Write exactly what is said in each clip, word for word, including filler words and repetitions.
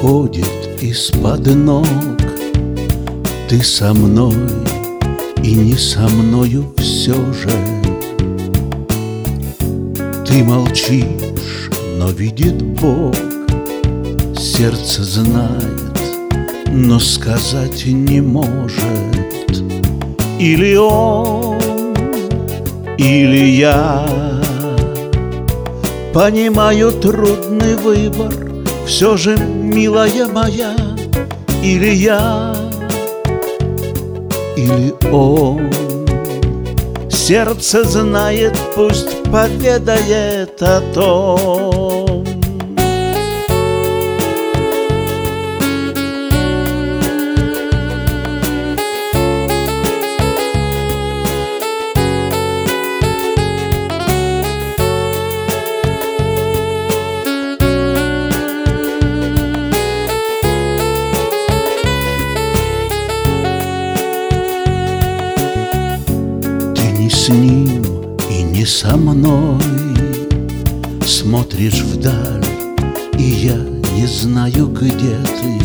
уходит из-под ног. Ты со мной и не со мною все же. Ты молчишь, но видит Бог, сердце знает, но сказать не может. Или он, или я. Понимаю трудный выбор, все же, милая моя. Или я, или он. Сердце знает, пусть поведает о том. Не с ним и не со мной смотришь вдаль, и я не знаю, где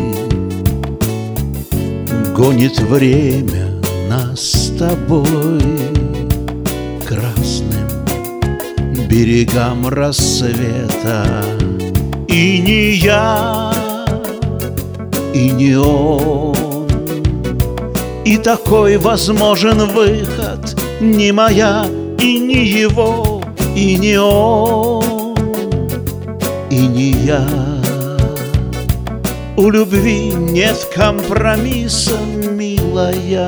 ты. Гонит время нас с тобой красным берегам рассвета. И не я, и не он, и такой возможен выход. Не моя, и не его, и не он, и не я. У любви нет компромисса, милая.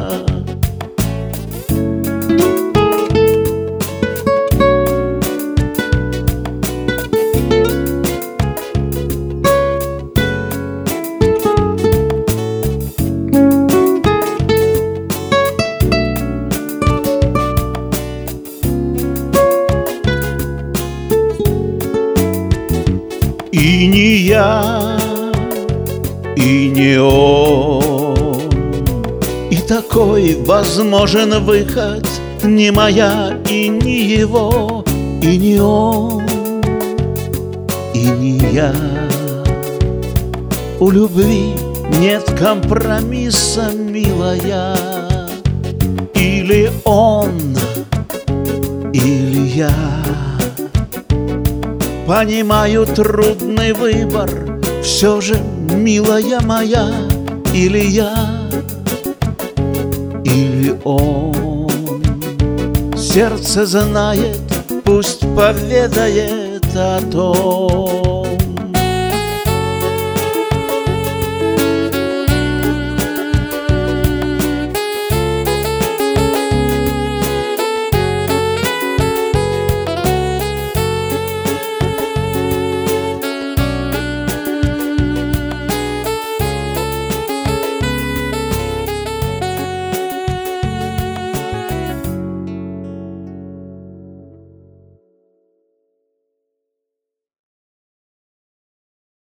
И не я, и не он, и такой возможен выход. Не моя, и не его, и не он, и не я. У любви нет компромисса, милая. Или он, или я. Понимаю трудный выбор, все же, милая моя. Или я, или он. Сердце знает, пусть поведает о том.